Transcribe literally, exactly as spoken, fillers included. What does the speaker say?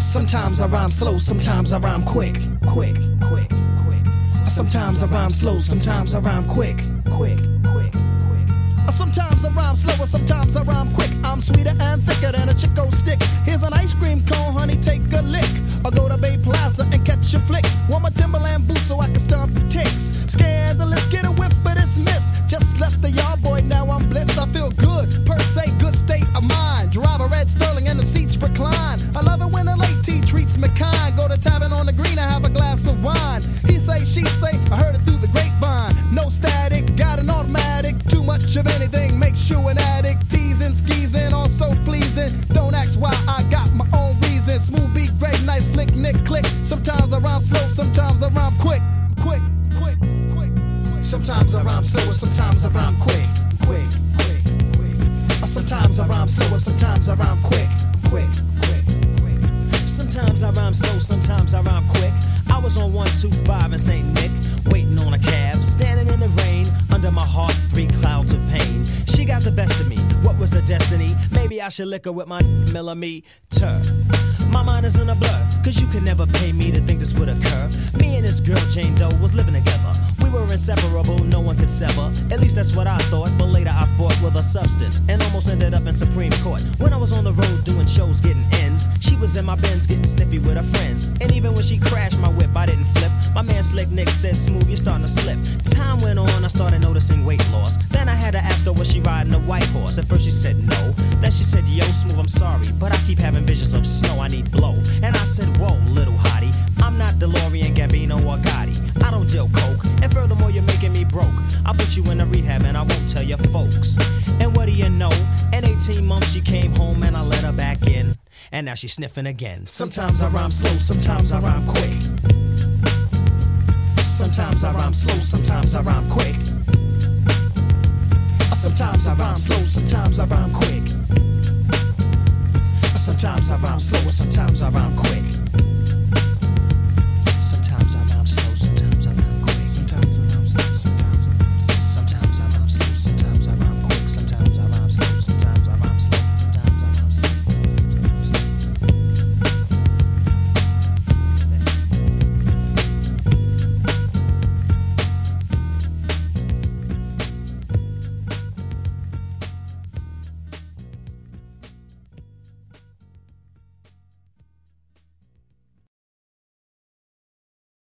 Sometimes I rhyme slow, sometimes I rhyme quick, quick, quick, quick. Sometimes I rhyme slow, sometimes I rhyme quick, quick, quick, quick. Sometimes I rhyme slower, sometimes I rhyme quick. I'm sweeter and thicker than a Chico stick. Here's an ice cream cone, honey, take a lick. Or go to Bay Plaza and catch a flick. Want my Timberland boots so I can stomp the ticks. Scandalous, get a whiff for this miss. Just left the yard boy, now I'm blessed. I feel good, per se, good state of mind. Drive a red Sterling and the seats recline. I love it when a late tea treats me kind. Go to Tavern on the Green and have a glass of wine. He say, she say, I heard it through the grapevine. No static, got an automatic. Too much of anything makes you an addict. Teasing, skeezing, also pleasing. Don't ask why, I got my own reason. Smooth beat, great, nice, slick, nick, click. Sometimes I rhyme slow, sometimes I rhyme quick. Quick, quick, quick. Sometimes I rhyme slow, sometimes I rhyme quick. Quick, quick, quick. Sometimes I rhyme slow, sometimes I rhyme quick. Quick, quick, quick. Sometimes I rhyme slow, sometimes I rhyme quick. I was on one two five in Saint Nick, waiting on a cab, standing in the rain, under my heart, three clouds of pain. She got the best of me, what was her destiny? Maybe I should lick her with my millimeter. My mind is in a blur, cause you could never pay me to think this would occur. Me and this girl, Jane Doe, was living together. We were inseparable, no one could sever. At least that's what I thought, but later I fought with a substance and almost ended up in Supreme Court. When I was on the road doing shows, getting ends, she was in my Benz getting sniffy with her friends. And even when she crashed my whip, I didn't flip. My man Slick Nick said, smooth, you're starting to slip. Time went on, I started noticing weight loss. Then I had to ask her, was she riding a white horse? At first she said no. Then she said, yo, Smooth, I'm sorry, but I keep having visions of snow, I need blow. And I said, whoa, little hottie, I'm not DeLorean, Gambino, or Gotti. I don't deal coke, and furthermore, you're making me broke. I'll put you in a rehab and I won't tell your folks. And what do you know? In eighteen months she came home and I let her back in. And now she's sniffing again. Sometimes I rhyme slow, sometimes I rhyme quick. Sometimes I rhyme slow, sometimes I rhyme quick. Sometimes I rhyme slow, sometimes I rhyme quick. Sometimes I rhyme slow, sometimes I rhyme quick.